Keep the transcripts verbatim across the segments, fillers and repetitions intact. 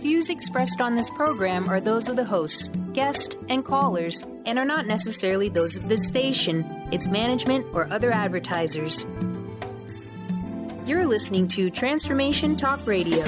Views expressed on this program are those of the hosts, guests, and callers, and are not necessarily those of this station, its management, or other advertisers. You're listening to Transformation Talk Radio.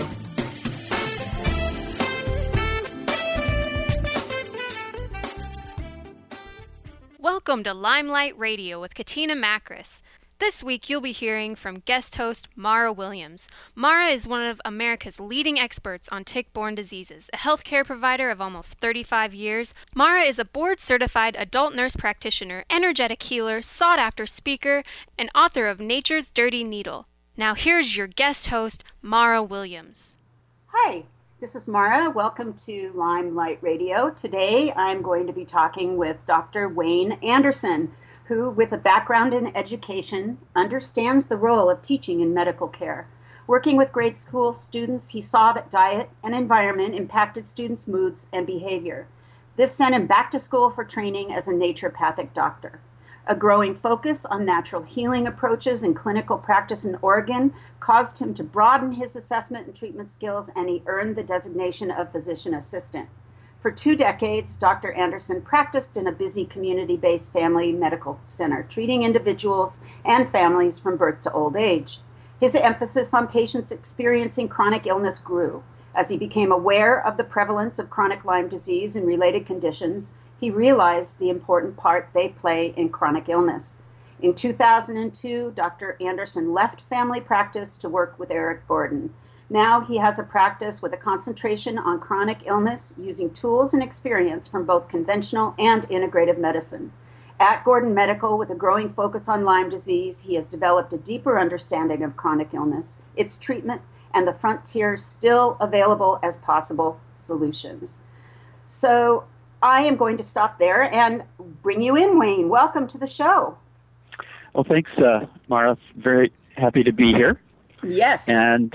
Welcome to Limelight Radio with Katina Makris. This week you'll be hearing from guest host Mara Williams. Mara is one of America's leading experts on tick-borne diseases, a healthcare provider of almost thirty-five years. Mara is a board-certified adult nurse practitioner, energetic healer, sought-after speaker, and author of Nature's Dirty Needle. Now here's your guest host, Mara Williams. Hi, this is Mara. Welcome to Limelight Radio. Today I'm going to be talking with Doctor Wayne Anderson, who, with a background in education, understands the role of teaching in medical care. Working with grade school students, he saw that diet and environment impacted students' moods and behavior. This sent him back to school for training as a naturopathic doctor. A growing focus on natural healing approaches in clinical practice in Oregon caused him to broaden his assessment and treatment skills, and he earned the designation of physician assistant. For two decades, Doctor Anderson practiced in a busy community-based family medical center, treating individuals and families from birth to old age. His emphasis on patients experiencing chronic illness grew. As he became aware of the prevalence of chronic Lyme disease and related conditions, he realized the important part they play in chronic illness. In two thousand two, Doctor Anderson left family practice to work with Eric Gordon. Now he has a practice with a concentration on chronic illness using tools and experience from both conventional and integrative medicine. At Gordon Medical, with a growing focus on Lyme disease, he has developed a deeper understanding of chronic illness, its treatment, and the frontiers still available as possible solutions. So I am going to stop there and bring you in, Wayne. Welcome to the show. Well, thanks, uh, Mara. Very happy to be here. Yes. And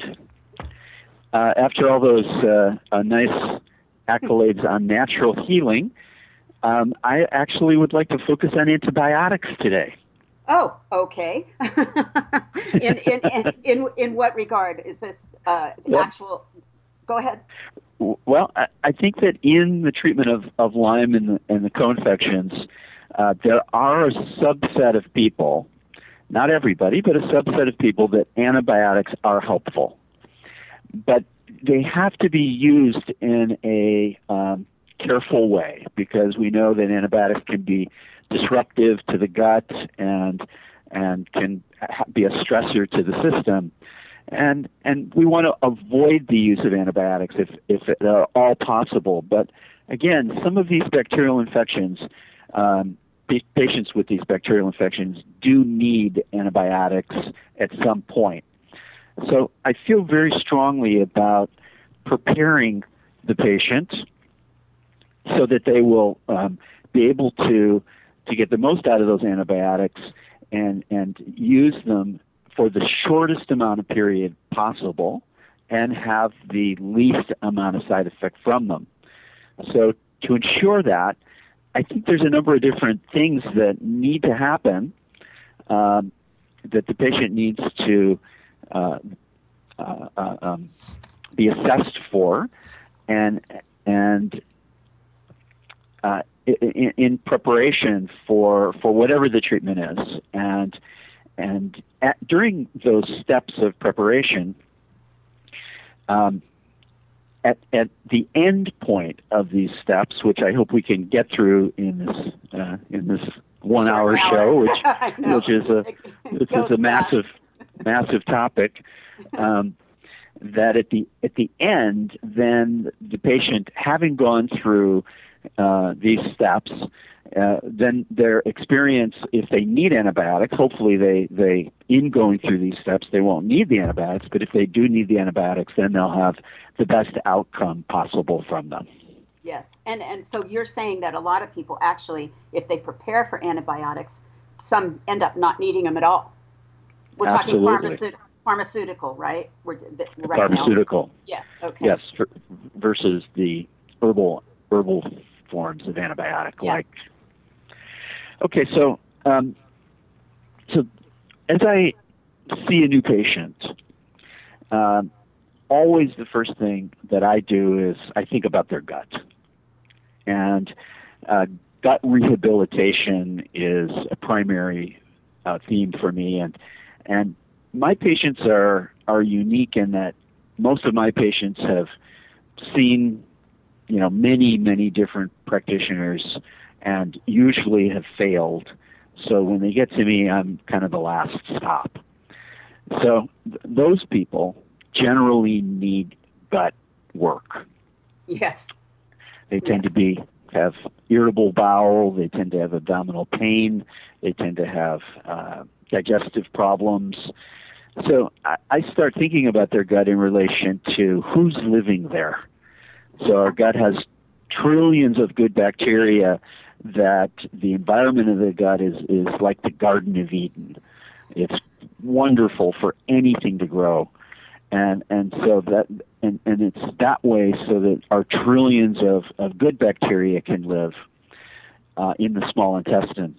Uh, after all those uh, uh, nice accolades on natural healing, um, I actually would like to focus on antibiotics today. Oh, okay. in, in, in, in, in what regard? Is this uh, well, actual? Go ahead. Well, I, I think that in the treatment of, of Lyme and the, and the co-infections, uh, there are a subset of people, not everybody, but a subset of people that antibiotics are helpful. But they have to be used in a um, careful way, because we know that antibiotics can be disruptive to the gut and and can be a stressor to the system. And and we want to avoid the use of antibiotics if, if it are all possible. But again, some of these bacterial infections, um, patients with these bacterial infections do need antibiotics at some point. So I feel very strongly about preparing the patient so that they will um, be able to to get the most out of those antibiotics and and use them for the shortest amount of period possible and have the least amount of side effect from them. So to ensure that, I think there's a number of different things that need to happen um, that the patient needs to Uh, uh, uh, um, be assessed for, and and uh, in, in preparation for for whatever the treatment is, and and at, during those steps of preparation, um, at at the end point of these steps, which I hope we can get through in this uh, in this one hour show, which which is a this is a massive. massive topic, um, that at the at the end, then the patient, having gone through uh, these steps, uh, then their experience, if they need antibiotics, hopefully they, they, in going through these steps, they won't need the antibiotics, but if they do need the antibiotics, then they'll have the best outcome possible from them. Yes, and, and so you're saying that a lot of people actually, if they prepare for antibiotics, some end up not needing them at all. We're Absolutely. talking pharmaceutical, pharmaceutical, right? We're, the, right pharmaceutical. Now. Yeah. Okay. Yes, for, versus the herbal herbal forms of antibiotic. Yeah. Like. Okay, so um, so as I see a new patient, um, always the first thing that I do is I think about their gut. And uh, gut rehabilitation is a primary uh, theme for me. And and my patients are, are unique in that most of my patients have seen, you know, many, many different practitioners and usually have failed. So when they get to me, I'm kind of the last stop. So th- those people generally need gut work. Yes. They tend yes. to be have irritable bowel. They tend to have abdominal pain. They tend to have uh, digestive problems. So I, I start thinking about their gut in relation to who's living there. So our gut has trillions of good bacteria that the environment of the gut is, is like the Garden of Eden. It's wonderful for anything to grow. And and so that and, and it's that way so that our trillions of, of good bacteria can live uh, in the small intestine.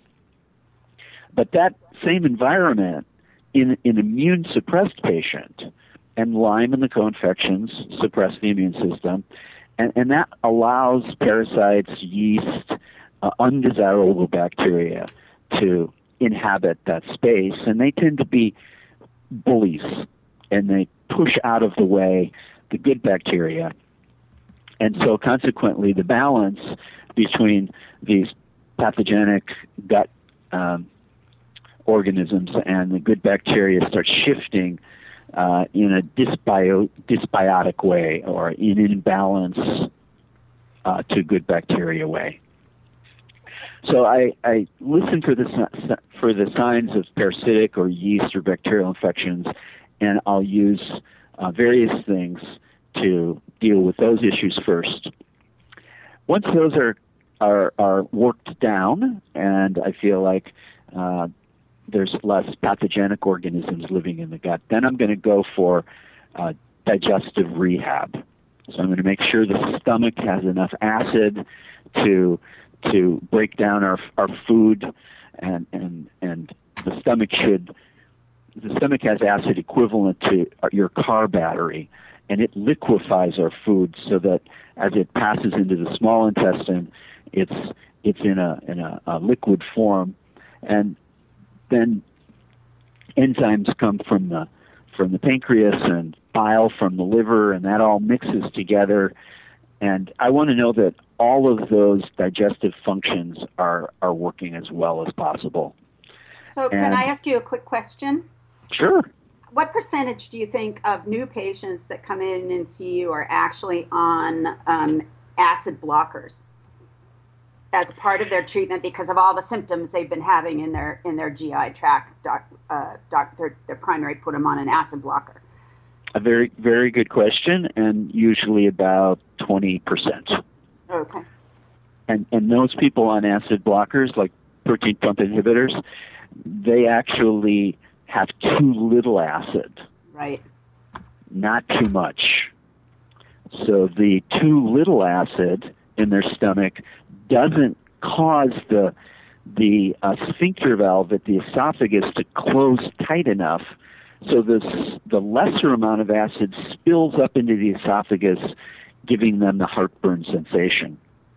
But that same environment in an immune suppressed patient, and Lyme and the co-infections suppress the immune system, and, and that allows parasites, yeast, uh, undesirable bacteria to inhabit that space, and they tend to be bullies, and they push out of the way the good bacteria. And so consequently, the balance between these pathogenic gut um, organisms and the good bacteria starts shifting uh, in a dysbio- dysbiotic way, or in an imbalance uh, to good bacteria way. So I, I listen for the for the signs of parasitic or yeast or bacterial infections, and I'll use uh, various things to deal with those issues first. Once those are are, are worked down, and I feel like uh, there's less pathogenic organisms living in the gut, then I'm going to go for uh, digestive rehab. So I'm going to make sure the stomach has enough acid to to break down our our food, and and and the stomach should the stomach has acid equivalent to your car battery, and it liquefies our food so that as it passes into the small intestine, it's it's in a in a, a liquid form, and then enzymes come from the from the pancreas and bile from the liver, and that all mixes together. And I want to know that all of those digestive functions are, are working as well as possible. So can and, I ask you a quick question? Sure. What percentage do you think of new patients that come in and see you are actually on um, acid blockers as part of their treatment because of all the symptoms they've been having in their in their G I tract? Doc, uh, doc, their, their primary put them on an acid blocker. A very, very good question, and usually about twenty percent. Okay. And and those people on acid blockers, like protein pump inhibitors, they actually have too little acid. Right. Not too much. So the too little acid in their stomach doesn't cause the the uh, sphincter valve at the esophagus to close tight enough. So this, the lesser amount of acid spills up into the esophagus, giving them the heartburn sensation.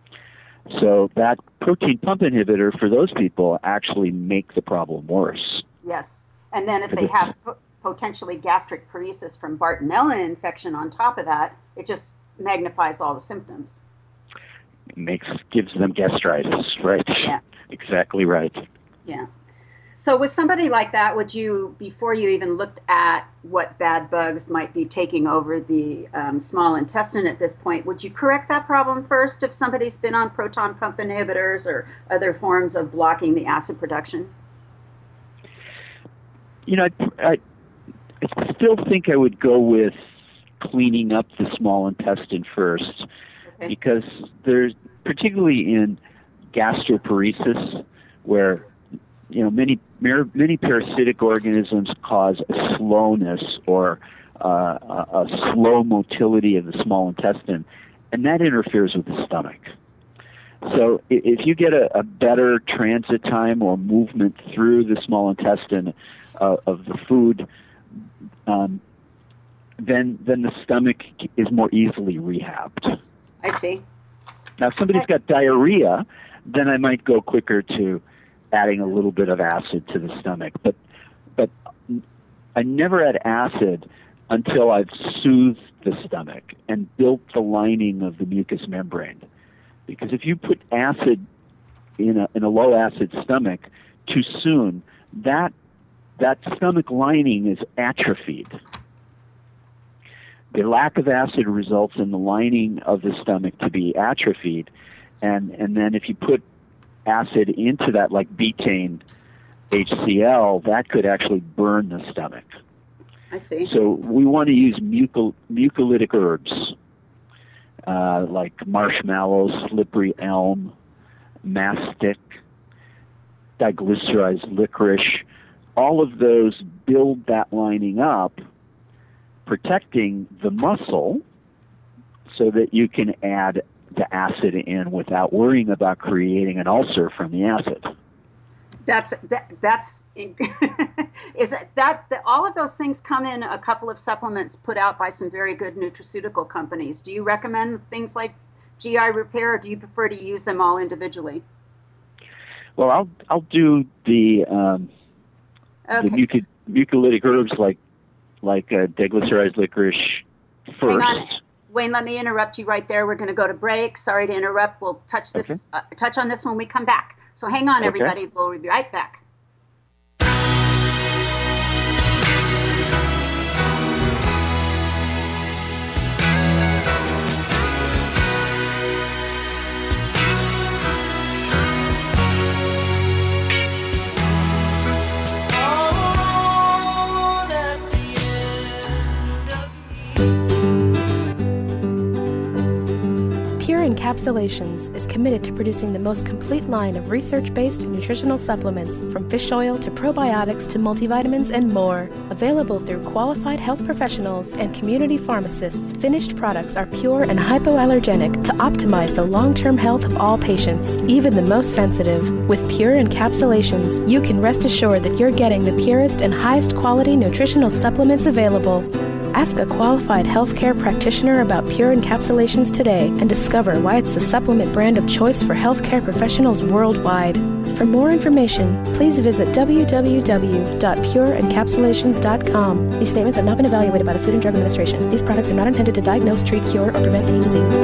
So that protein pump inhibitor for those people actually make the problem worse. Yes. And then if they have potentially gastric paresis from Bartonella infection on top of that, it just magnifies all the symptoms. It makes gives them gastritis, right? Yeah. Exactly right. Yeah. So with somebody like that, would you, before you even looked at what bad bugs might be taking over the um, small intestine at this point, would you correct that problem first if somebody's been on proton pump inhibitors or other forms of blocking the acid production? You know, I, I still think I would go with cleaning up the small intestine first, okay. Because there's, particularly in gastroparesis, where you know, many many parasitic organisms cause a slowness or uh, a, a slow motility of the small intestine, and that interferes with the stomach. So if you get a, a better transit time or movement through the small intestine uh, of the food, um, then then the stomach is more easily rehabbed. I see. Now, if somebody's got diarrhea, then I might go quicker to adding a little bit of acid to the stomach. But but I never add acid until I've soothed the stomach and built the lining of the mucous membrane. Because if you put acid in a in a low acid stomach too soon, that that stomach lining is atrophied. The lack of acid results in the lining of the stomach to be atrophied, and and then if you put acid into that, like betaine H C l, that could actually burn the stomach. I see. So we want to use mucal, mucolytic herbs uh, like marshmallow, slippery elm, mastic, diglycerized licorice. All of those build that lining up, protecting the muscle so that you can add the acid in without worrying about creating an ulcer from the acid. That's that, that's is it that the, all of those things come in a couple of supplements put out by some very good nutraceutical companies. Do you recommend things like G I Repair, or do you prefer to use them all individually? Well, I'll I'll do the um, okay. the muco, mucolytic herbs like like uh, diglycerized licorice first. Hang on, Wayne. Let me interrupt you right there. We're going to go to break. Sorry to interrupt. We'll touch this Okay. uh, touch on this when we come back. So hang on, Okay. everybody. We'll be right back. Pure Encapsulations is committed to producing the most complete line of research-based nutritional supplements, from fish oil to probiotics to multivitamins and more. Available through qualified health professionals and community pharmacists, finished products are pure and hypoallergenic to optimize the long-term health of all patients, even the most sensitive. With Pure Encapsulations, you can rest assured that you're getting the purest and highest quality nutritional supplements available. Ask a qualified healthcare practitioner about Pure Encapsulations today and discover why it's the supplement brand of choice for healthcare professionals worldwide. For more information, please visit w w w dot pure encapsulations dot com. These statements have not been evaluated by the Food and Drug Administration. These products are not intended to diagnose, treat, cure, or prevent any disease.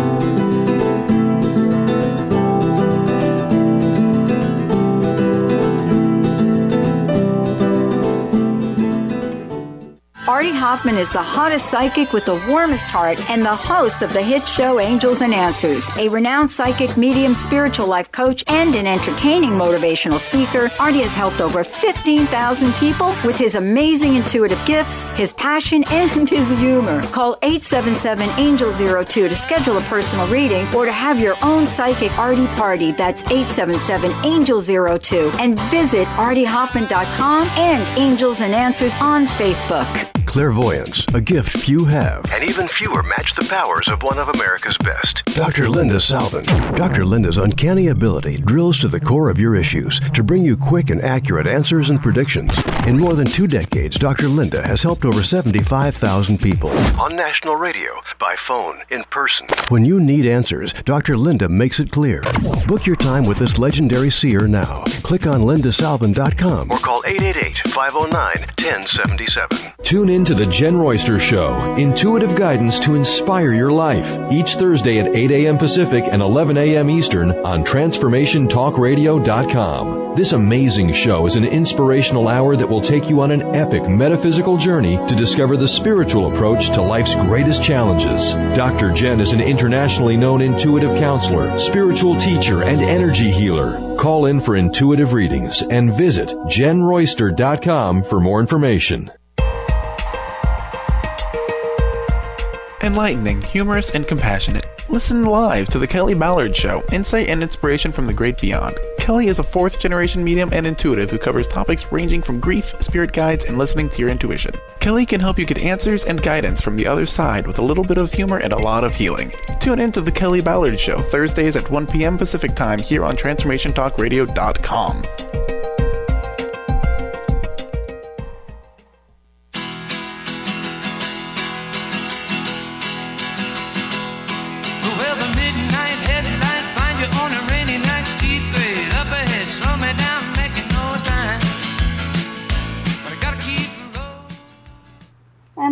Artie Hoffman is the hottest psychic with the warmest heart and the host of the hit show Angels and Answers. A renowned psychic, medium, spiritual life coach, and an entertaining motivational speaker, Artie has helped over fifteen thousand people with his amazing intuitive gifts, his passion, and his humor. Call eight seven seven, angel zero two to schedule a personal reading or to have your own psychic Artie party. That's eight seven seven, angel zero two. And visit artie hoffman dot com and Angels and Answers on Facebook. Clairvoyance, a gift few have. And even fewer match the powers of one of America's best. Doctor Linda Salvin. Doctor Linda's uncanny ability drills to the core of your issues to bring you quick and accurate answers and predictions. In more than two decades, Doctor Linda has helped over seventy-five thousand people. On national radio, by phone, in person. When you need answers, Doctor Linda makes it clear. Book your time with this legendary seer now. Click on linda salvin dot com. Or call eight eight eight, five oh nine, one oh seven seven. Tune in to the Jen Royster Show, intuitive guidance to inspire your life, each Thursday at eight a.m. Pacific and eleven a.m. Eastern on transformation talk radio dot com. This amazing show is an inspirational hour that will take you on an epic metaphysical journey to discover the spiritual approach to life's greatest challenges. Doctor Jen is an internationally known intuitive counselor, spiritual teacher, and energy healer. Call in for intuitive readings and visit jen royster dot com for more information. Enlightening, humorous, and compassionate. Listen live to The Kelly Ballard Show, insight and inspiration from the great beyond. Kelly is a fourth-generation medium and intuitive who covers topics ranging from grief, spirit guides, and listening to your intuition. Kelly can help you get answers and guidance from the other side with a little bit of humor and a lot of healing. Tune in to The Kelly Ballard Show, Thursdays at one p.m. Pacific Time here on transformation talk radio dot com.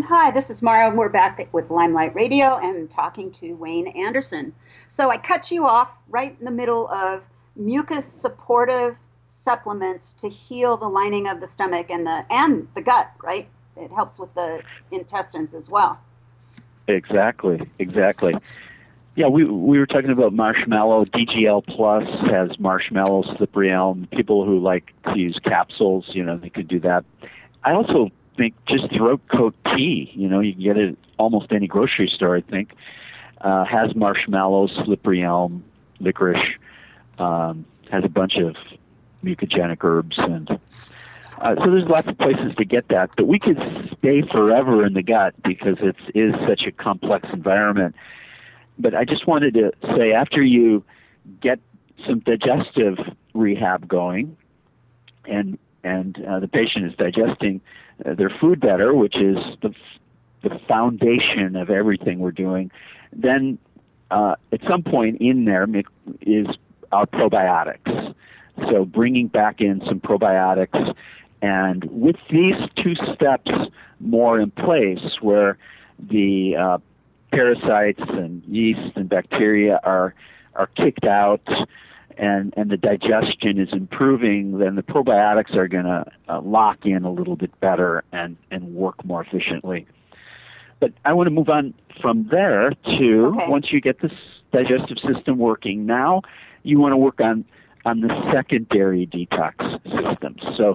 Hi, this is Mara. We're back with Limelight Radio and talking to Wayne Anderson. So I cut you off right in the middle of mucus supportive supplements to heal the lining of the stomach and the and the gut, right? It helps with the intestines as well. Exactly, exactly. Yeah, we we were talking about marshmallow. D G L Plus has marshmallow, slippery elm. People who like to use capsules, you know, they could do that. I also think just throat coat tea, you know, you can get it at almost any grocery store, I think, uh, has marshmallow, slippery elm, licorice, um, has a bunch of mucogenic herbs, and uh, so there's lots of places to get that. But we could stay forever in the gut because it is such a complex environment. But I just wanted to say, after you get some digestive rehab going, and and uh, the patient is digesting uh, their food better, which is the the foundation of everything we're doing, then uh, at some point in there is our probiotics. So bringing back in some probiotics, and with these two steps more in place, where the uh, parasites and yeast and bacteria are are kicked out, and and the digestion is improving, then the probiotics are going to uh, lock in a little bit better and and work more efficiently. But I want to move on from there to, okay. Once you get this digestive system working, now you want to work on on the secondary detox systems. So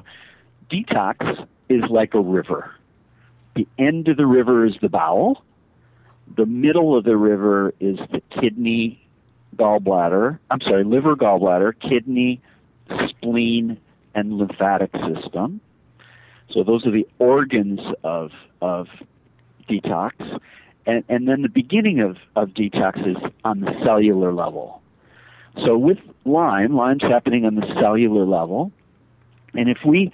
detox is like a river. The end of the river is the bowel. The middle of the river is the kidney, gallbladder, I'm sorry, liver, gallbladder, kidney, spleen, and lymphatic system. So those are the organs of of detox. And, and then the beginning of, of detox is on the cellular level. So with Lyme, Lyme's happening on the cellular level. And if we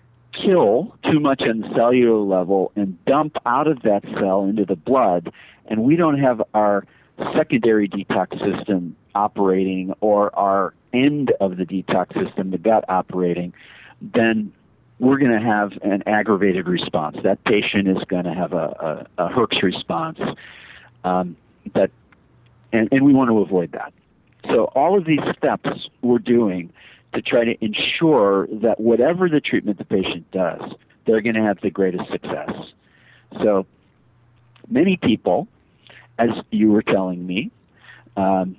kill too much on the cellular level and dump out of that cell into the blood, and we don't have our secondary detox system operating or our end of the detox system, the gut operating, then we're going to have an aggravated response. That patient is going to have a, a, a Herx response, um, that, and, and we want to avoid that. So all of these steps we're doing to try to ensure that whatever the treatment the patient does, they're going to have the greatest success. So many people, as you were telling me, um,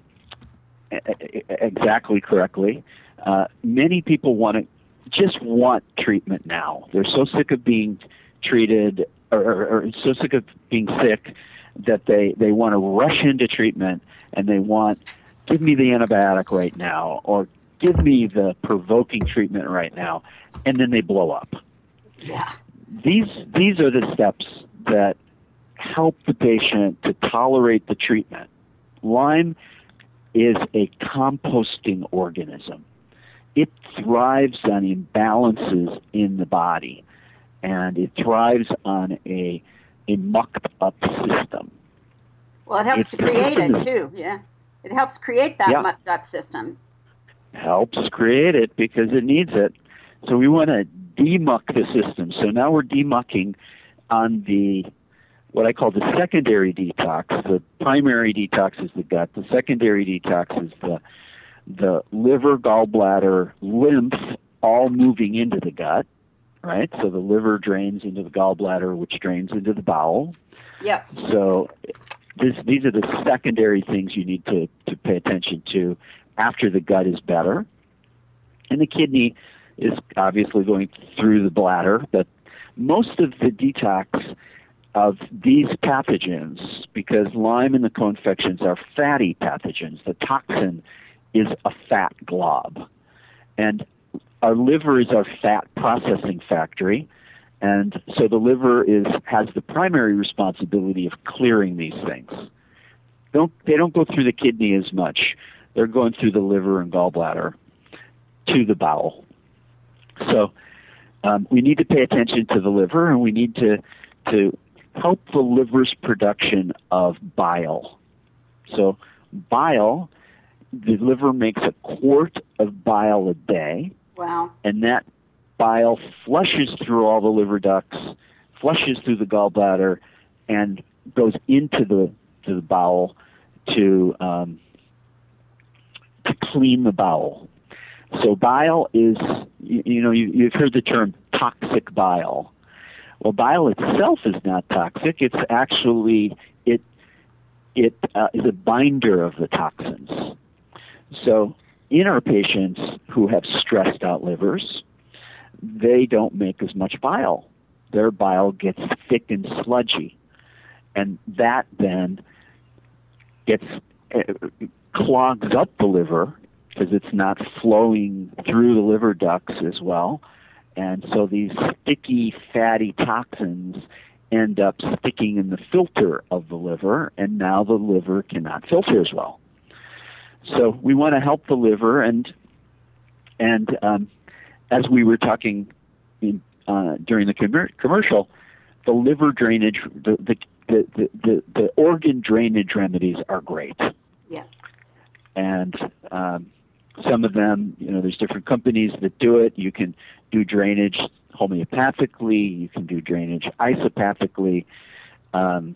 exactly correctly, uh, many people want to just want treatment now. They're so sick of being treated, or, or, or so sick of being sick that they, they want to rush into treatment, and they want, give me the antibiotic right now, or give me the provoking treatment right now, and then they blow up. Yeah. These these are the steps that help the patient to tolerate the treatment. Lyme is a composting organism. It thrives on imbalances in the body, and it thrives on a a mucked up system. Well, it helps It's to create it is, too. Yeah, it helps create that yeah. mucked up system. Helps create it because it needs it. So we want to demuck the system. So now we're demucking on the what I call the secondary detox. The primary detox is the gut. The secondary detox is the the liver, gallbladder, lymph, all moving into the gut, right? So the liver drains into the gallbladder, which drains into the bowel. Yep. So this, these are the secondary things you need to, to pay attention to after the gut is better. And the kidney is obviously going through the bladder, but most of the detox of these pathogens, because Lyme and the co-infections are fatty pathogens, the toxin is a fat glob. And our liver is our fat processing factory, and so the liver is has the primary responsibility of clearing these things. Don't they don't go through the kidney as much. They're going through the liver and gallbladder to the bowel. So um, we need to pay attention to the liver, and we need to to help the liver's production of bile. So bile, the liver makes a quart of bile a day. Wow. And that bile flushes through all the liver ducts, flushes through the gallbladder, and goes into the to the bowel to um, to clean the bowel. So bile is, you, you know, you, you've heard the term toxic bile. Well, bile itself is not toxic. It's actually, it it uh, is a binder of the toxins. So in our patients who have stressed out livers, they don't make as much bile. Their bile gets thick and sludgy. And that then gets, uh, clogs up the liver because it's not flowing through the liver ducts as well. And so these sticky, fatty toxins end up sticking in the filter of the liver, and now the liver cannot filter as well. So we want to help the liver, and and um, as we were talking in, uh, during the com- commercial, the liver drainage, the the, the the the the organ drainage remedies are great. Yeah. And um, some of them, you know, there's different companies that do it. You can do drainage homeopathically. You can do drainage isopathically. Um,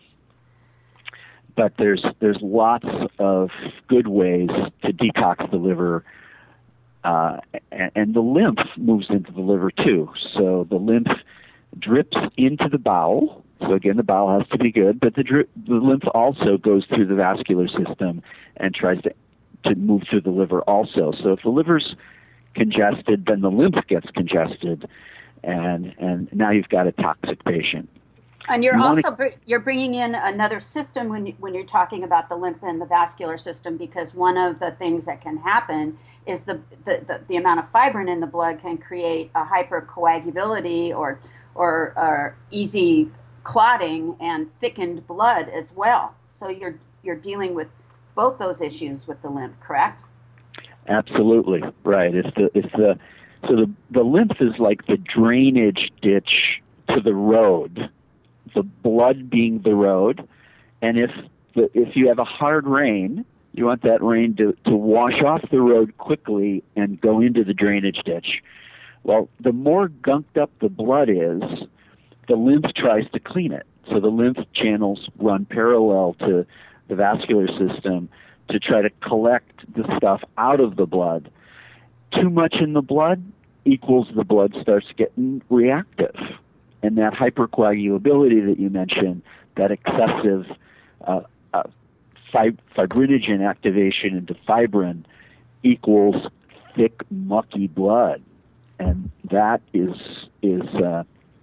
but there's there's lots of good ways to detox the liver, uh, and, and the lymph moves into the liver too. So the lymph drips into the bowel. So again, the bowel has to be good, but the drip, the lymph also goes through the vascular system and tries to to move through the liver also. So if the liver's congested, then the lymph gets congested, and and now you've got a toxic patient. And you're you also wanna, br- you're bringing in another system when you, when you're talking about the lymph and the vascular system, because one of the things that can happen is the the, the, the amount of fibrin in the blood can create a hypercoagulability or or, or easy clotting and thickened blood as well. So you're you're dealing with both those issues with the lymph, correct? Absolutely right. If the if the so the the lymph is like the drainage ditch to the road, the blood being the road, and if the, if you have a hard rain, you want that rain to, to wash off the road quickly and go into the drainage ditch. Well, the more gunked up the blood is, the lymph tries to clean it. So the lymph channels run parallel to the vascular system to try to collect the stuff out of the blood. Too much in the blood equals the blood starts getting reactive. And that hypercoagulability that you mentioned, that excessive uh, uh, fib- fibrinogen activation into fibrin equals thick, mucky blood. And that is, is uh,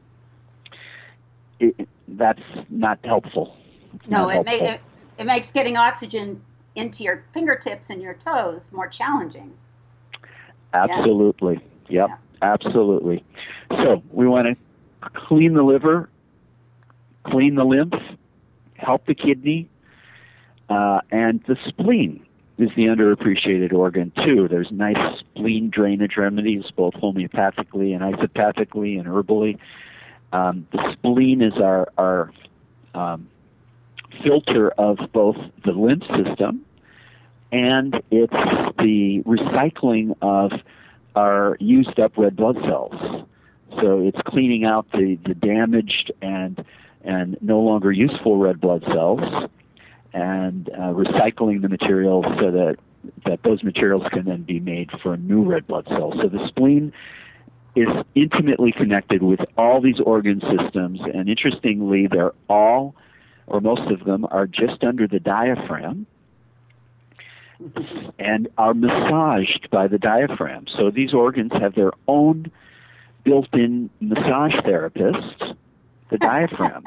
it, that's not helpful. It's no, not it, may, helpful. it it makes getting oxygen into your fingertips and your toes more challenging. Absolutely. Yeah. Yep. Yeah. Absolutely. So we want to clean the liver, clean the lymph, help the kidney, uh, and the spleen is the underappreciated organ too. There's nice spleen drainage remedies, both homeopathically and isopathically and herbally. Um, the spleen is our our um, filter of both the lymph system, and it's the recycling of our used up red blood cells. So it's cleaning out the, the damaged and and no longer useful red blood cells, and uh, recycling the materials so that that those materials can then be made for new red blood cells. So the spleen is intimately connected with all these organ systems, and interestingly, they're all, or most of them, are just under the diaphragm and are massaged by the diaphragm. So these organs have their own built-in massage therapist, the diaphragm.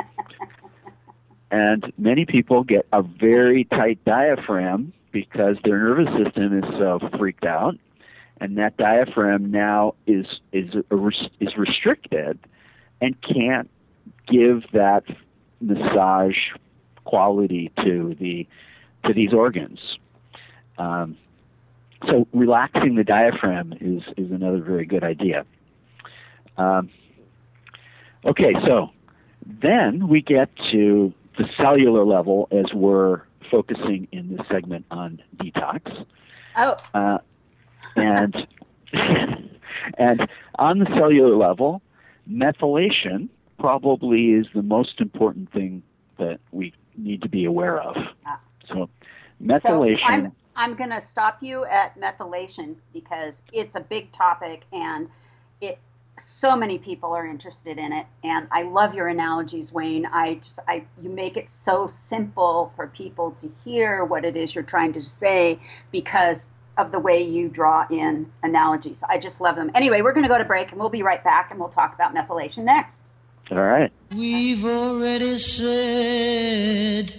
And many people get a very tight diaphragm because their nervous system is so freaked out, and that diaphragm now is is is restricted and can't give that massage quality to the to these organs. Um, so relaxing the diaphragm is is another very good idea. Um, okay, so then we get to the cellular level as we're focusing in this segment on detox. Oh. Uh, and and on the cellular level, methylation probably is the most important thing that we need to be aware of. Ah. So methylation. So I'm, I'm going to stop you at methylation because it's a big topic and it so many people are interested in it. And I love your analogies, Wayne. I just, I, you make it so simple for people to hear what it is you're trying to say because of the way you draw in analogies. I just love them. Anyway, we're going to go to break and we'll be right back and we'll talk about methylation next. All right. We've already said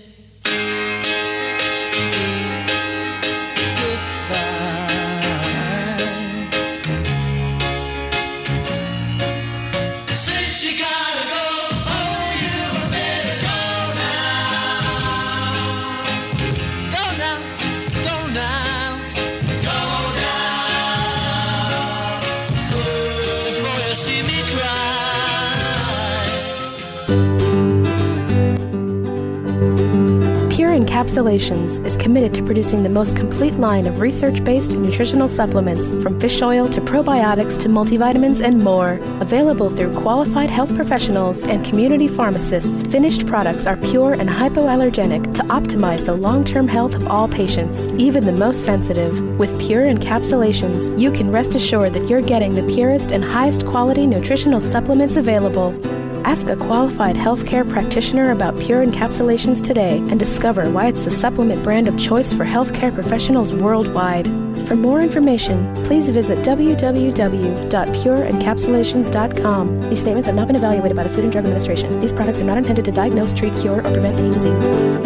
Encapsulations is committed to producing the most complete line of research-based nutritional supplements, from fish oil to probiotics to multivitamins and more. Available through qualified health professionals and community pharmacists, finished products are pure and hypoallergenic to optimize the long-term health of all patients, even the most sensitive. With Pure Encapsulations, you can rest assured that you're getting the purest and highest quality nutritional supplements available. Ask a qualified healthcare practitioner about Pure Encapsulations today and discover why it's the supplement brand of choice for healthcare professionals worldwide. For more information, please visit w w w dot pure encapsulations dot com. These statements have not been evaluated by the Food and Drug Administration. These products are not intended to diagnose, treat, cure, or prevent any disease.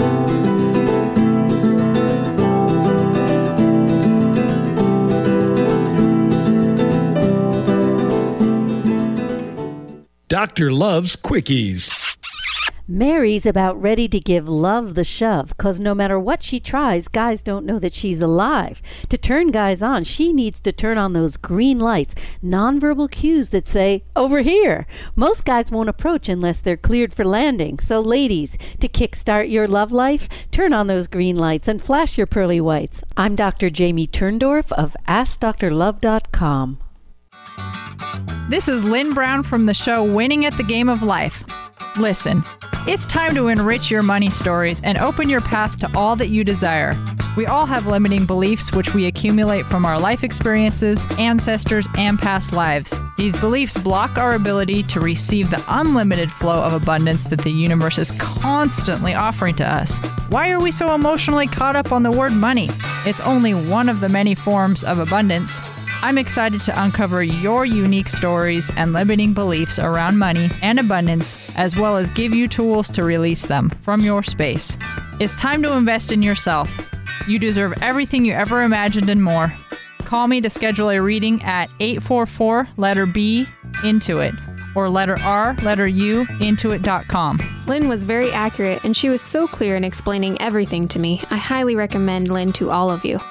Doctor loves quickies. Mary's about ready to give love the shove, 'cause no matter what she tries, guys don't know that she's alive. To turn guys on, she needs to turn on those green lights, nonverbal cues that say, over here. Most guys won't approach unless they're cleared for landing. So ladies, to kickstart your love life, turn on those green lights and flash your pearly whites. I'm Doctor Jamie Turndorf of ask dr love dot com. This is Lynn Brown from the show Winning at the Game of Life. Listen, it's time to enrich your money stories and open your path to all that you desire. We all have limiting beliefs which we accumulate from our life experiences, ancestors, and past lives. These beliefs block our ability to receive the unlimited flow of abundance that the universe is constantly offering to us. Why are we so emotionally caught up on the word money? It's only one of the many forms of abundance. I'm excited to uncover your unique stories and limiting beliefs around money and abundance, as well as give you tools to release them from your space. It's time to invest in yourself. You deserve everything you ever imagined and more. Call me to schedule a reading at eight four four, letter B, Intuit, or letter R, letter U, intuit dot com. Lynn was very accurate, and she was so clear in explaining everything to me. I highly recommend Lynn to all of you.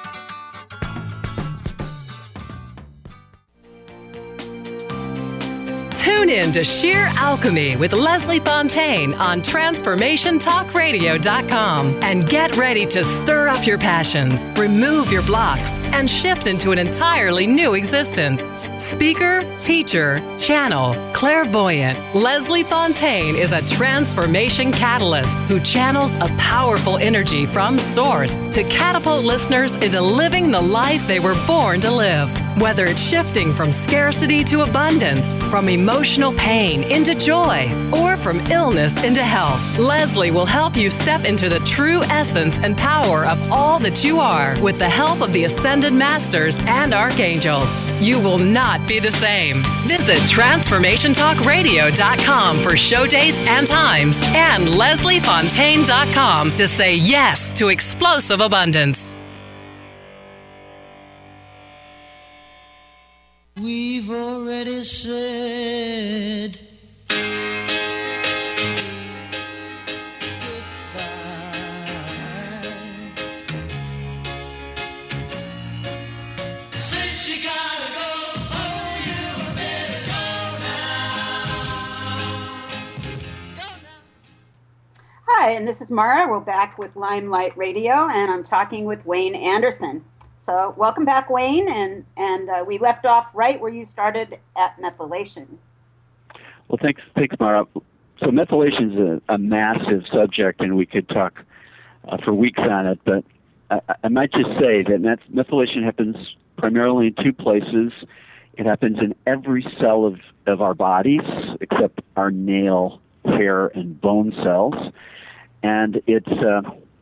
Tune in to Sheer Alchemy with Leslie Fontaine on transformation talk radio dot com and get ready to stir up your passions, remove your blocks, and shift into an entirely new existence. Speaker, teacher, channel, clairvoyant, Leslie Fontaine is a transformation catalyst who channels a powerful energy from source to catapult listeners into living the life they were born to live. Whether it's shifting from scarcity to abundance, from emotional pain into joy, or from illness into health, Leslie will help you step into the true essence and power of all that you are with the help of the Ascended Masters and Archangels. You will not be the same. Visit transformation talk radio dot com for show dates and times, and leslie fontaine dot com to say yes to explosive abundance. We've already said goodbye. Since you gotta go, oh, you better go now. Go now. Hi, and this is Mara. We're back with Limelight Radio, and I'm talking with Wayne Anderson. So welcome back, Wayne, and, and uh, we left off right where you started at methylation. Well, thanks, thanks, Mara. so methylation is a, a massive subject, and we could talk uh, for weeks on it, but I, I might just say that meth- methylation happens primarily in two places. It happens in every cell of, of our bodies, except our nail, hair, and bone cells. And it's uh,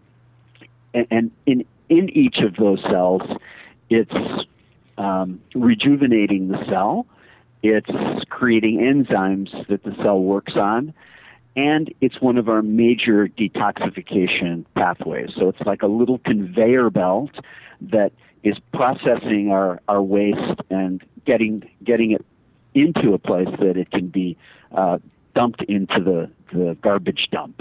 and, and in in each of those cells, it's um, rejuvenating the cell. It's creating enzymes that the cell works on, and it's one of our major detoxification pathways. So it's like a little conveyor belt that is processing our, our waste and getting getting it into a place that it can be uh, dumped into the, the garbage dump.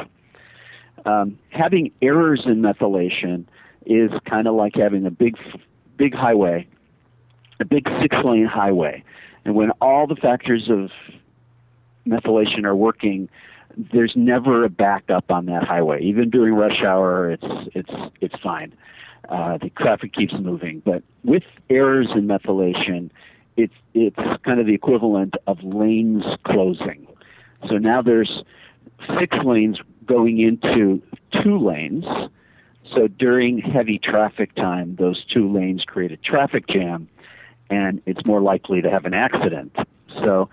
Um, having errors in methylation is kind of like having a big big highway, a big six-lane highway. And when all the factors of methylation are working, there's never a backup on that highway. Even during rush hour, it's it's it's fine. Uh, the traffic keeps moving. But with errors in methylation, it's it's kind of the equivalent of lanes closing. So now there's six lanes going into two lanes. So during heavy traffic time, those two lanes create a traffic jam, and it's more likely to have an accident. So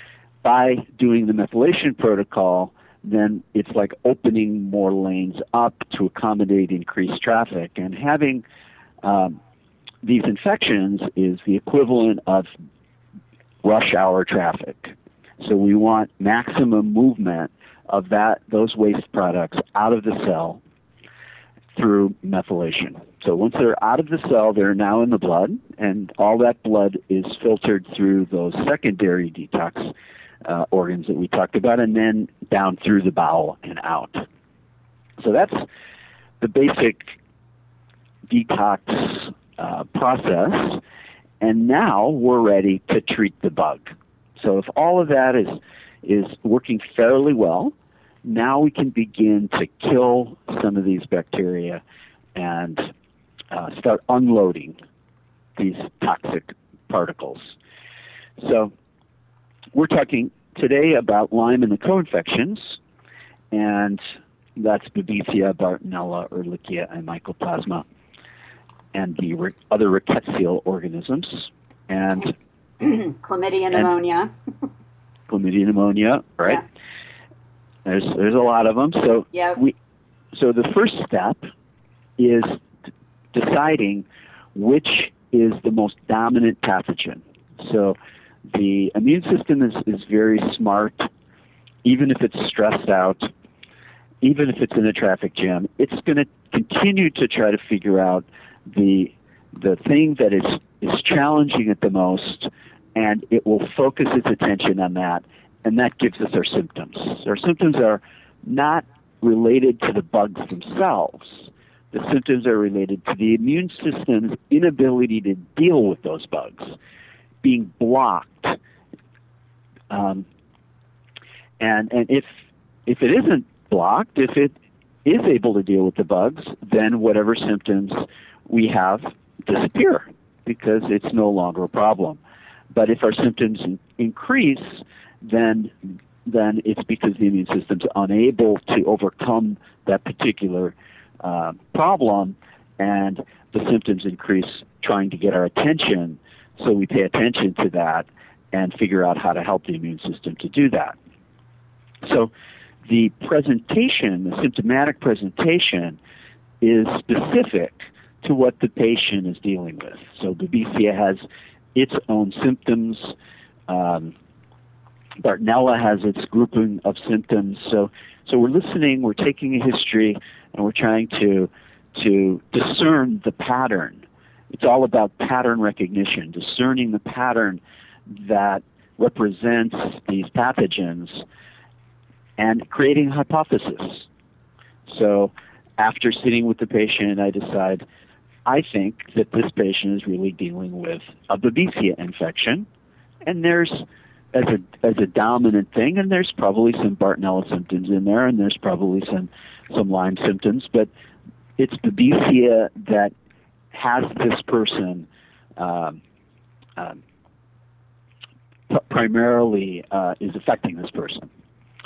by doing the methylation protocol, then it's like opening more lanes up to accommodate increased traffic. And having um, these infections is the equivalent of rush hour traffic. So we want maximum movement of that those waste products out of the cell through methylation. So once they're out of the cell, they're now in the blood, and all that blood is filtered through those secondary detox uh, organs that we talked about, and then down through the bowel and out. So that's the basic detox uh, process, and now we're ready to treat the bug. So if all of that is is working fairly well, now we can begin to kill some of these bacteria and uh, start unloading these toxic particles. So we're talking today about Lyme and the co-infections, and that's Babesia, Bartonella, Ehrlichia, and Mycoplasma, and the re- other rickettsial organisms, and chlamydia pneumonia. Chlamydia pneumonia, right? Yeah. There's there's a lot of them. So yep. we so the first step is d- deciding which is the most dominant pathogen. So the immune system is, is very smart. Even if it's stressed out, even if it's in a traffic jam, it's going to continue to try to figure out the the thing that is is challenging it the most, and it will focus its attention on that, and that gives us our symptoms. Our symptoms are not related to the bugs themselves. The symptoms are related to the immune system's inability to deal with those bugs, being blocked. Um, and and if if it isn't blocked, if it is able to deal with the bugs, then whatever symptoms we have disappear because it's no longer a problem. But if our symptoms in- increase, then then it's because the immune system's unable to overcome that particular uh, problem, and the symptoms increase trying to get our attention, so we pay attention to that and figure out how to help the immune system to do that. So the presentation, the symptomatic presentation, is specific to what the patient is dealing with. So Babesia has its own symptoms. Um, Bartonella has its grouping of symptoms. So, so we're listening, we're taking a history, and we're trying to to discern the pattern. It's all about pattern recognition, discerning the pattern that represents these pathogens, and creating a hypothesis. So after sitting with the patient, I decide, I think that this patient is really dealing with a Babesia infection, and there's as a as a dominant thing, and there's probably some Bartonella symptoms in there, and there's probably some some Lyme symptoms, but it's Babesia that has this person um, um, primarily uh, is affecting this person.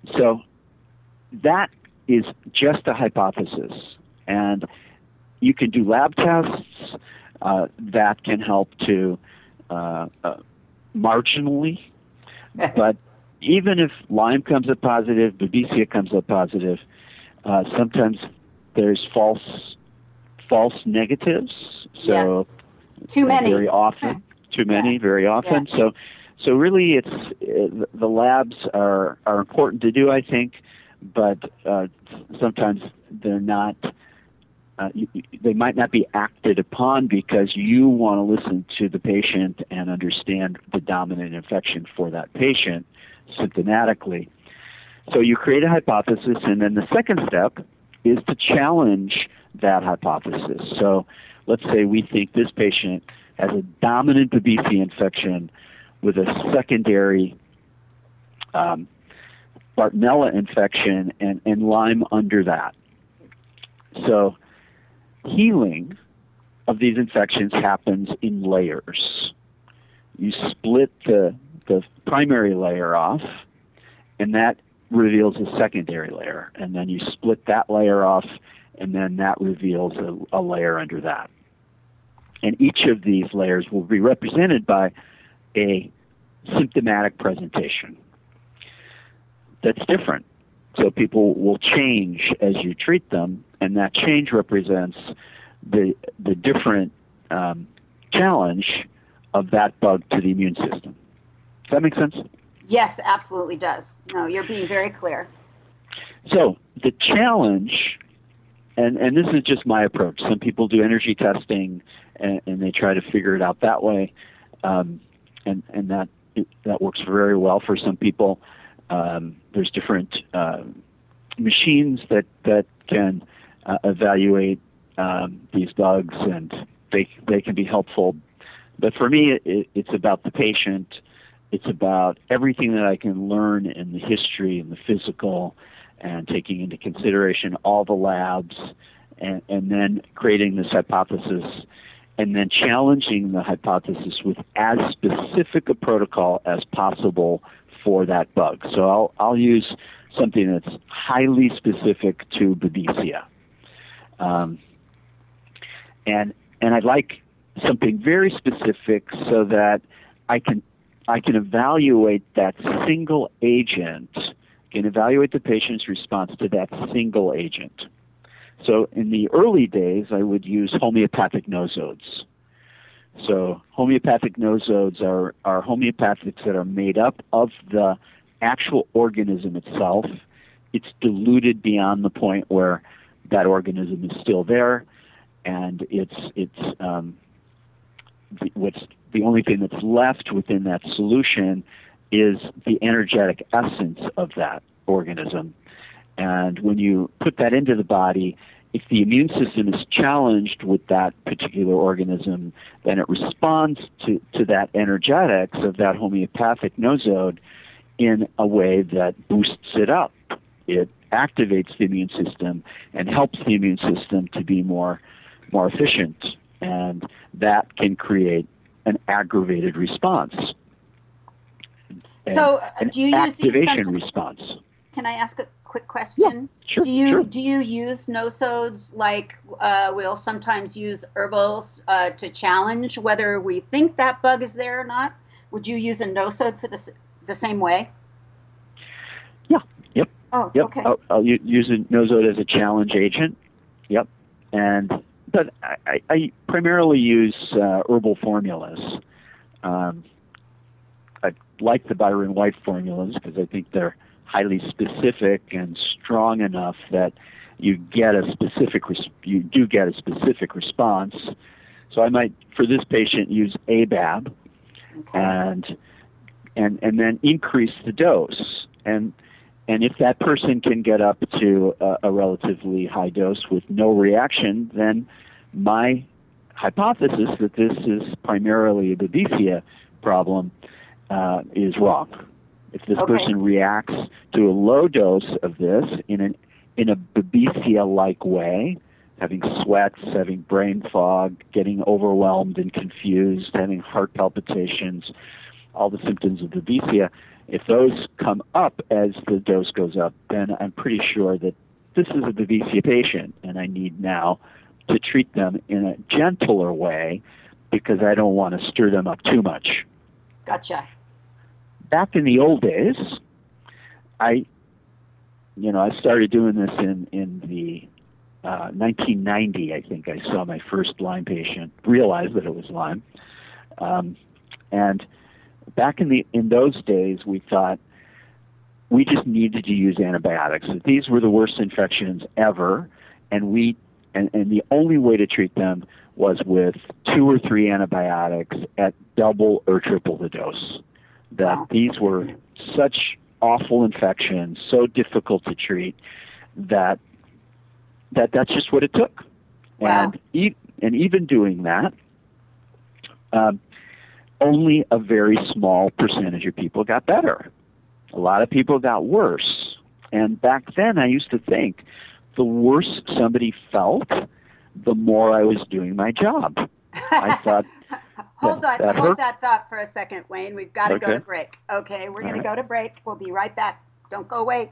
so that is just a hypothesis, and you can do lab tests uh, that can help to uh, uh, marginally, but even if Lyme comes up positive, Babesia comes up positive, uh, sometimes there's false false negatives. So yes. Too many. Very often. Too many, yeah. very often. Yeah. So so really it's uh, the labs are, are important to do, I think, but uh, sometimes they're not, uh, you, they might not be acted upon because you want to listen to the patient and understand the dominant infection for that patient symptomatically. So you create a hypothesis, and then the second step is to challenge that hypothesis. So let's say we think this patient has a dominant Babesia infection with a secondary um, Bartonella infection and, and Lyme under that. So healing of these infections happens in layers. You split the, the primary layer off, and that reveals a secondary layer. And then you split that layer off, and then that reveals a, a layer under that. And each of these layers will be represented by a symptomatic presentation that's different. So people will change as you treat them, and that change represents the the different um, challenge of that bug to the immune system. Does that make sense? Yes, absolutely does. No, you're being very clear. So the challenge, and, and this is just my approach. Some people do energy testing, and, and they try to figure it out that way, um, and, and that that works very well for some people. Um, there's different uh, machines that, that can uh, evaluate um, these bugs, and they they can be helpful. But for me, it, it's about the patient. It's about everything that I can learn in the history and the physical, and taking into consideration all the labs, and, and then creating this hypothesis, and then challenging the hypothesis with as specific a protocol as possible for that bug. So I'll, I'll use something that's highly specific to Babesia. Um, and, and I'd like something very specific so that I can I can evaluate that single agent, can evaluate the patient's response to that single agent. So in the early days, I would use homeopathic nosodes. So homeopathic nosodes are, are homeopathics that are made up of the actual organism itself. It's diluted beyond the point where that organism is still there, and it's it's um, the, what's the only thing that's left within that solution is the energetic essence of that organism. And when you put that into the body, if the immune system is challenged with that particular organism, then it responds to, to that energetics of that homeopathic nosode in a way that boosts it up. It activates the immune system and helps the immune system to be more, more efficient. And that can create an aggravated response. So uh, do you use these activation symptoms? response? Can I ask a quick question? Yeah, sure, do you sure. do you use nosodes like uh, we'll sometimes use herbals uh, to challenge whether we think that bug is there or not? Would you use a nosode for the the same way? Yeah. Yep. Oh, yep. okay. I'll, I'll u- use a nosode as a challenge agent. Yep. And but I, I primarily use uh, herbal formulas. Um, I like the Byron White formulas because I think they're highly specific and strong enough that you get a specific res- you do get a specific response. So I might, for this patient, use A B A B, okay. and and and then increase the dose. And and if that person can get up to a, a relatively high dose with no reaction, then my hypothesis that this is primarily a Babesia problem uh, is wrong. If this okay. person reacts to a low dose of this in an in a Babesia-like way, having sweats, having brain fog, getting overwhelmed and confused, having heart palpitations, all the symptoms of babesia, if those come up as the dose goes up, then I'm pretty sure that this is a babesia patient, and I need now to treat them in a gentler way because I don't want to stir them up too much. Gotcha. Back in the old days, I, you know, I started doing this in, in the uh, nineteen ninety, I think I saw my first Lyme patient, realized that it was Lyme. Um, and back in the in those days, we thought we just needed to use antibiotics. That these were the worst infections ever, and we and, and the only way to treat them was with two or three antibiotics at double or triple the dose. That wow. These were such awful infections, so difficult to treat, that that that's just what it took. Wow. And, e- and even doing that, um, only a very small percentage of people got better. A lot of people got worse. And back then, I used to think the worse somebody felt, the more I was doing my job. I thought... hold that, that, that hold hurt. that thought for a second, Wayne. We've got to Okay. go to break. Okay, we're going All to right. go to break. We'll be right back. Don't go away.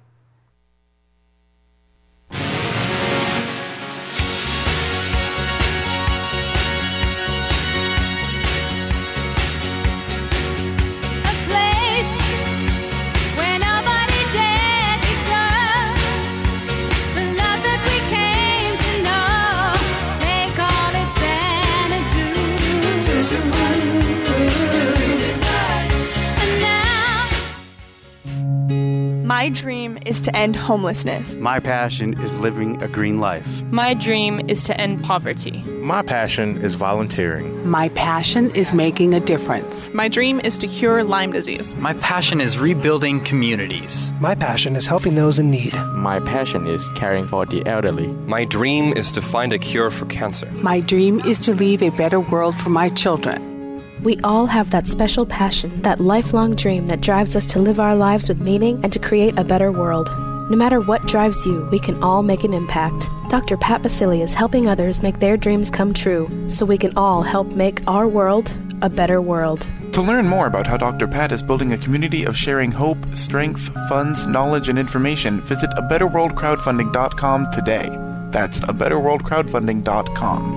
My dream is to end homelessness. My passion is living a green life. My dream is to end poverty. My passion is volunteering. My passion is making a difference. My dream is to cure Lyme disease. My passion is rebuilding communities. My passion is helping those in need. My passion is caring for the elderly. My dream is to find a cure for cancer. My dream is to leave a better world for my children. We all have that special passion, that lifelong dream that drives us to live our lives with meaning and to create a better world. No matter what drives you, we can all make an impact. Doctor Pat Baccili is helping others make their dreams come true, so we can all help make our world a better world. To learn more about how Doctor Pat is building a community of sharing hope, strength, funds, knowledge, and information, visit a better world crowdfunding dot com today. That's a better world crowdfunding dot com.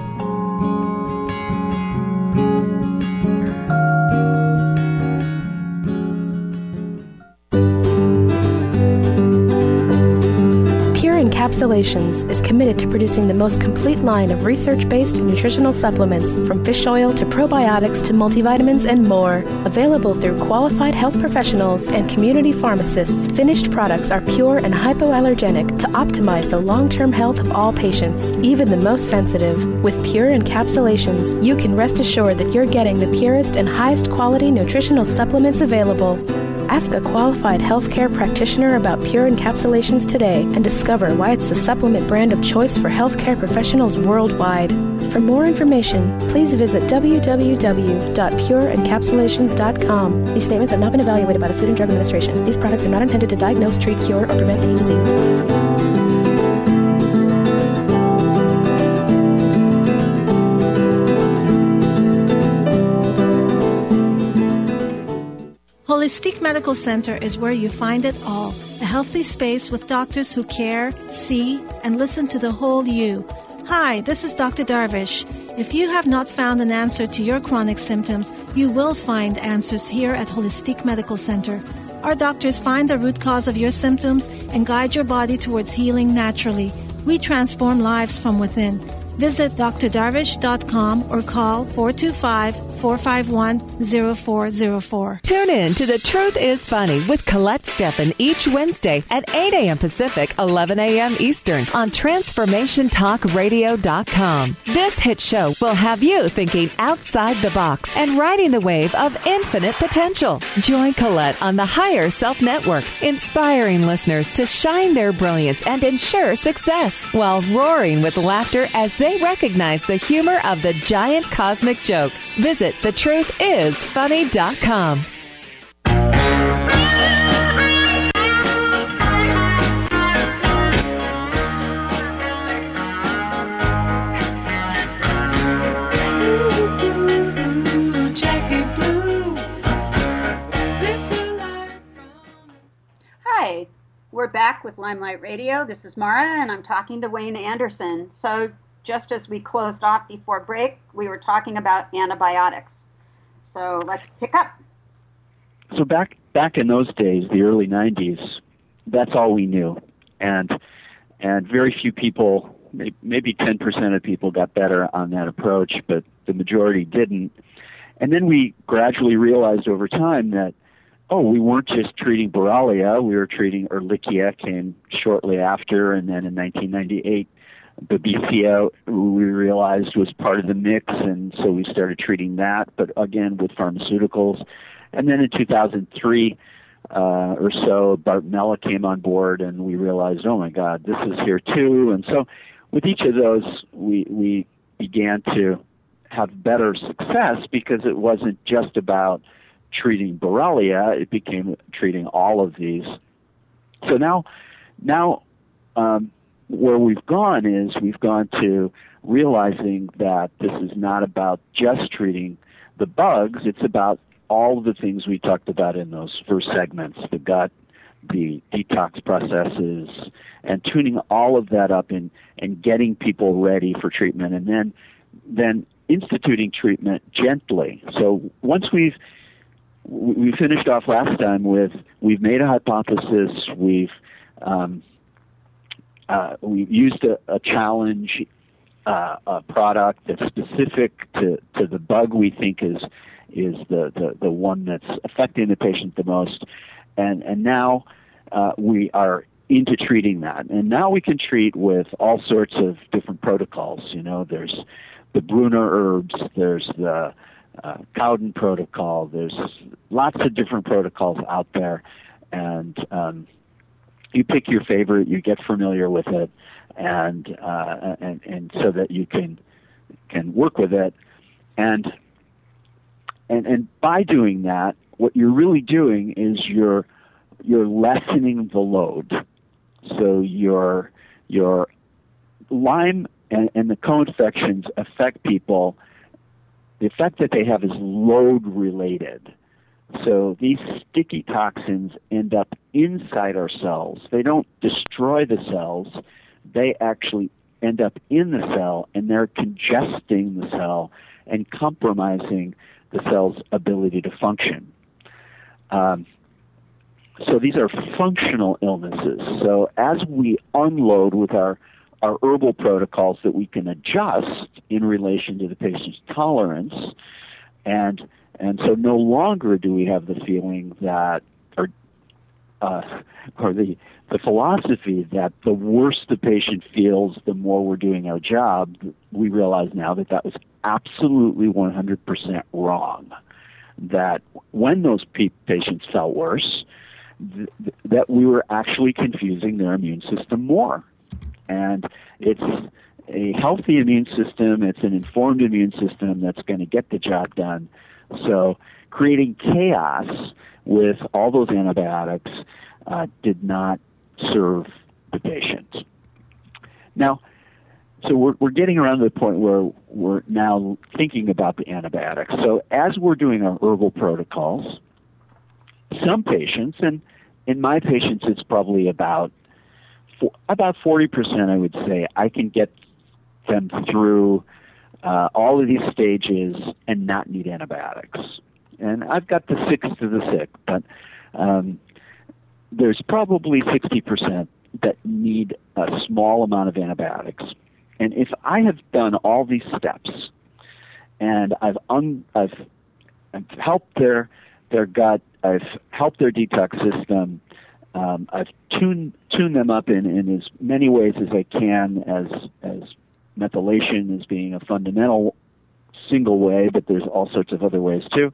Encapsulations is committed to producing the most complete line of research-based nutritional supplements, from fish oil to probiotics to multivitamins and more. Available through qualified health professionals and community pharmacists, finished products are pure and hypoallergenic to optimize the long-term health of all patients, even the most sensitive. With Pure Encapsulations, you can rest assured that you're getting the purest and highest quality nutritional supplements available. Ask a qualified healthcare practitioner about Pure Encapsulations today and discover why it's the supplement brand of choice for healthcare professionals worldwide. For more information, please visit w w w dot pure encapsulations dot com. These statements have not been evaluated by the Food and Drug Administration. These products are not intended to diagnose, treat, cure, or prevent any disease. Holistic Medical Center is where you find it all. A healthy space with doctors who care, see, and listen to the whole you. Hi, this is Doctor Darvish. If you have not found an answer to your chronic symptoms, you will find answers here at Holistic Medical Center. Our doctors find the root cause of your symptoms and guide your body towards healing naturally. We transform lives from within. Visit d r darvish dot com or call four two five, four five one, zero four zero four. Tune in to The Truth is Funny with Colette Steffen each Wednesday at eight a.m. Pacific, eleven a.m. Eastern on transformation talk radio dot com. This hit show will have you thinking outside the box and riding the wave of infinite potential. Join Colette on the Higher Self Network, inspiring listeners to shine their brilliance and ensure success while roaring with laughter as they recognize the humor of the giant cosmic joke. Visit the truth is funny dot com. back with Limelight Radio. This is Mara, and I'm talking to Wayne Anderson. So just as we closed off before break, we were talking about antibiotics. So let's pick up. So back back in those days, the early nineties, that's all we knew. And and very few people, maybe ten percent of people got better on that approach, but the majority didn't. And then we gradually realized over time that, oh, we weren't just treating Borrelia, we were treating Ehrlichia, came shortly after, and then in nineteen ninety-eight, Babesia, we realized was part of the mix, and so we started treating that, but again with pharmaceuticals. And then in two thousand three uh, or so, Bartonella came on board, and we realized, oh my God, this is here too. And so with each of those, we, we began to have better success because it wasn't just about treating Borrelia, it became treating all of these. So now, now um, where we've gone is we've gone to realizing that this is not about just treating the bugs, it's about all of the things we talked about in those first segments, the gut, the detox processes, and tuning all of that up and, and getting people ready for treatment, and then then instituting treatment gently. So once we've we finished off last time with we've made a hypothesis, we've um, uh, we've used a, a challenge, uh, a product that's specific to, to the bug we think is is the, the, the one that's affecting the patient the most, and and now uh, we are into treating that, and now we can treat with all sorts of different protocols. You know, there's the Brunner herbs, there's the uh, Cowden protocol, there's lots of different protocols out there, and um, you pick your favorite, you get familiar with it, and uh, and and so that you can can work with it, and and and by doing that, what you're really doing is you're you're lessening the load. So your your Lyme and, and the co-infections affect people. The effect that they have is load related. So these sticky toxins end up inside our cells. They don't destroy the cells. They actually end up in the cell, and they're congesting the cell and compromising the cell's ability to function. Um, so these are functional illnesses. So as we unload with our, our herbal protocols that we can adjust in relation to the patient's tolerance, and and so no longer do we have the feeling that, or uh, or the the philosophy that the worse the patient feels, the more we're doing our job. We realize now that that was absolutely one hundred percent wrong. That when those pe- patients felt worse, th- th- that we were actually confusing their immune system more. And it's a healthy immune system, it's an informed immune system that's going to get the job done. So creating chaos with all those antibiotics uh, did not serve the patient. Now, so we're, we're getting around to the point where we're now thinking about the antibiotics. So as we're doing our herbal protocols, some patients, and in my patients it's probably about for, about forty percent, I would say, I can get them through uh, all of these stages and not need antibiotics. And I've got the sick to the sick, but um, there's probably sixty percent that need a small amount of antibiotics. And if I have done all these steps, and I've un, I've, I've helped their their gut, I've helped their detox system, um, I've tuned tuned them up in, in as many ways as I can, as as methylation as being a fundamental single way, but there's all sorts of other ways too.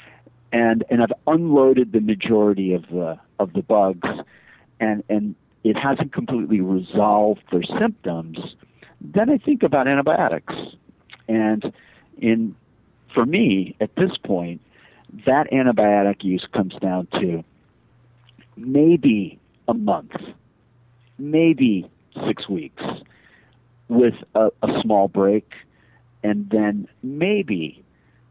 And and I've unloaded the majority of the of the bugs, and and it hasn't completely resolved their symptoms. Then I think about antibiotics. And in for me, at this point, that antibiotic use comes down to maybe a month, maybe six weeks, with a, a small break, and then maybe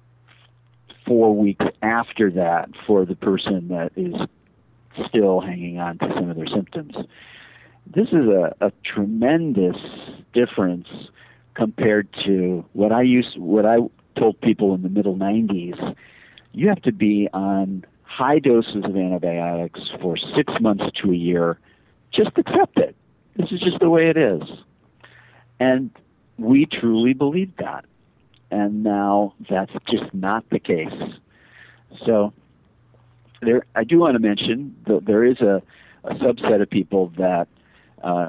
four weeks after that for the person that is still hanging on to some of their symptoms. this is a, a tremendous difference compared to what I used, what I told people in the middle nineties. You have to be on high doses of antibiotics for six months to a year. Just accept it. This is just the way it is. And we truly believed that. And now that's just not the case. So there, I do want to mention that there is a, a subset of people that uh,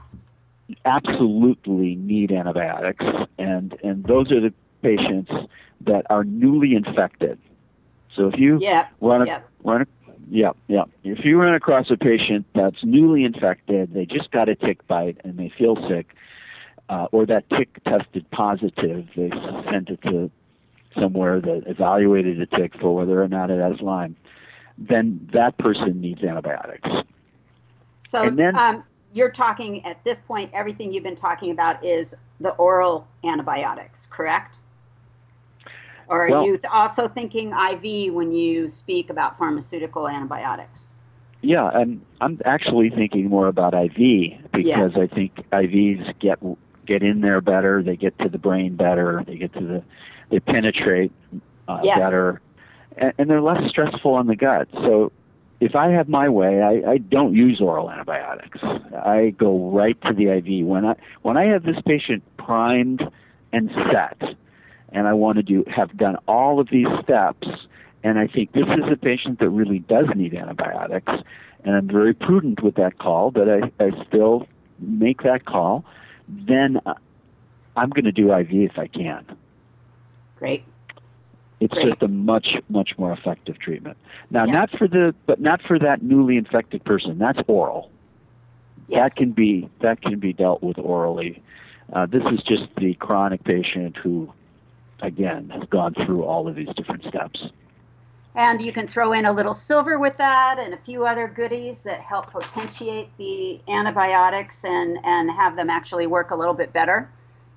absolutely need antibiotics, and, and those are the patients that are newly infected. So if you yeah. run, a, yeah. run a, yeah, yeah. If you run across a patient that's newly infected, they just got a tick bite and they feel sick, uh, or that tick tested positive, they sent it to somewhere that evaluated the tick for whether or not it has Lyme, then that person needs antibiotics. So and then, um, you're talking, at this point, everything you've been talking about is the oral antibiotics, correct? Or are well, you th- also thinking I V when you speak about pharmaceutical antibiotics? Yeah, and I'm actually thinking more about I V because yeah. I think I Vs get get in there better, they get to the brain better, they get to the, they penetrate uh, yes. better, and, and they're less stressful on the gut. So if I have my way, I, I don't use oral antibiotics. I go right to the I V. When I when I have this patient primed and set, and I want to do have done all of these steps, and I think this is a patient that really does need antibiotics, and I'm very prudent with that call, but I, I still make that call, then I'm going to do I V if I can. Great. It's Great. just a much, much more effective treatment. Now, yeah. not for the, but not for that newly infected person. That's oral. Yes. That can be that can be dealt with orally. Uh, this is just the chronic patient who, again, has gone through all of these different steps. And you can throw in a little silver with that and a few other goodies that help potentiate the antibiotics and, and have them actually work a little bit better.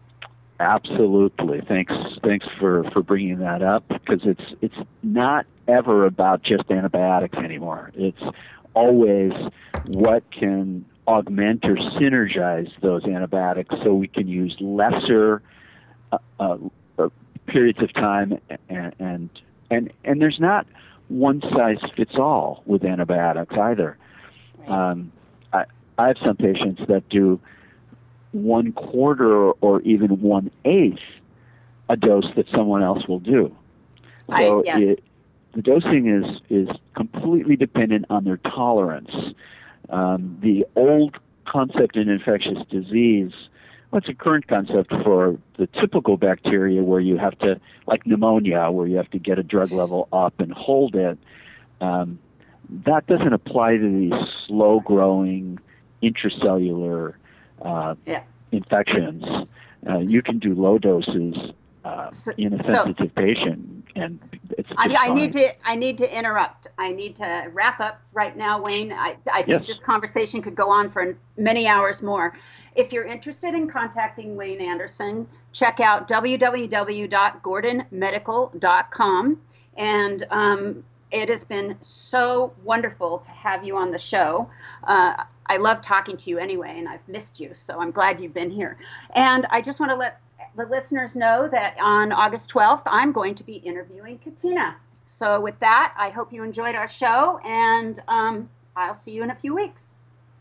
Absolutely. Thanks Thanks for, for bringing that up, because it's it's not ever about just antibiotics anymore. It's always what can augment or synergize those antibiotics so we can use lesser uh, uh, periods of time, and, and and and there's not one size fits all with antibiotics either. Um, I I have some patients that do one quarter or even one eighth a dose that someone else will do. So I, yes. it, the dosing is is completely dependent on their tolerance. Um, the old concept in infectious disease, what's a current concept for the typical bacteria where you have to, like pneumonia, where you have to get a drug level up and hold it, um, that doesn't apply to these slow-growing intracellular uh, yeah. infections. Uh, you can do low doses uh, so, in a sensitive so, patient, and it's just I, I fine. need to. I need to interrupt. I need to wrap up right now, Wayne. I, I think yes. this conversation could go on for many hours more. If you're interested in contacting Wayne Anderson, check out w w w dot gordon medical dot com. And um, it has been so wonderful to have you on the show. Uh, I love talking to you anyway, and I've missed you, so I'm glad you've been here. And I just want to let the listeners know that on August twelfth, I'm going to be interviewing Katina. So with that, I hope you enjoyed our show, and um, I'll see you in a few weeks.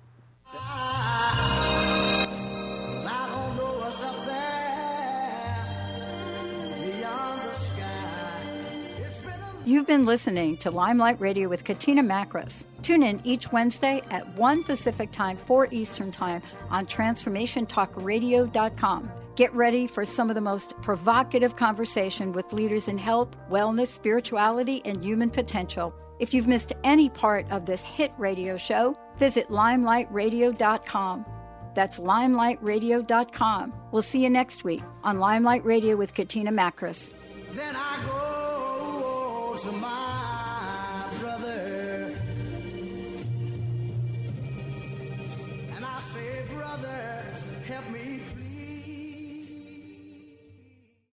You've been listening to Limelight Radio with Katina Makris. Tune in each Wednesday at one Pacific Time, four Eastern Time on transformation talk radio dot com. Get ready for some of the most provocative conversation with leaders in health, wellness, spirituality, and human potential. If you've missed any part of this hit radio show, visit limelight radio dot com. That's limelight radio dot com. We'll see you next week on Limelight Radio with Katina Makris. Then I go to my